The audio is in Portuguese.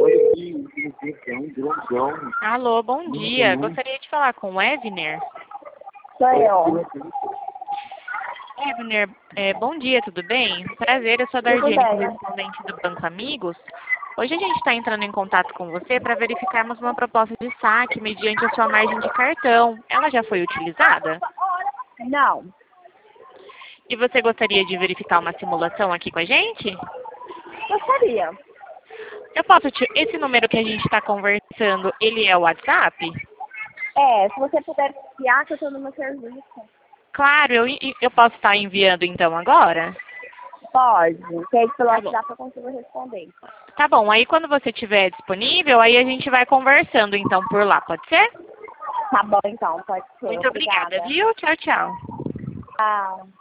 Alô, bom dia. Gostaria de falar com o Evner. Sou eu. Evner, bom dia, tudo bem? Prazer, eu sou a Tudo Dardiane, bem. correspondente do Banco Amigos. Hoje a gente está entrando em contato com você para verificarmos uma proposta de saque mediante a sua margem de cartão. Ela já foi utilizada? Não. E você gostaria de verificar uma simulação aqui com a gente? Gostaria. Eu posso te... Esse número que a gente está conversando, ele é o WhatsApp? Se você puder enviar, que eu estou no meu serviço. Claro, eu posso estar enviando então agora? Pode. Que aí pelo Tá bom. WhatsApp eu consigo responder. Tá bom, aí quando você estiver disponível, aí a gente vai conversando então por lá, pode ser? Tá bom, então. Pode ser. Muito obrigada, viu? Tchau, tchau. Tchau.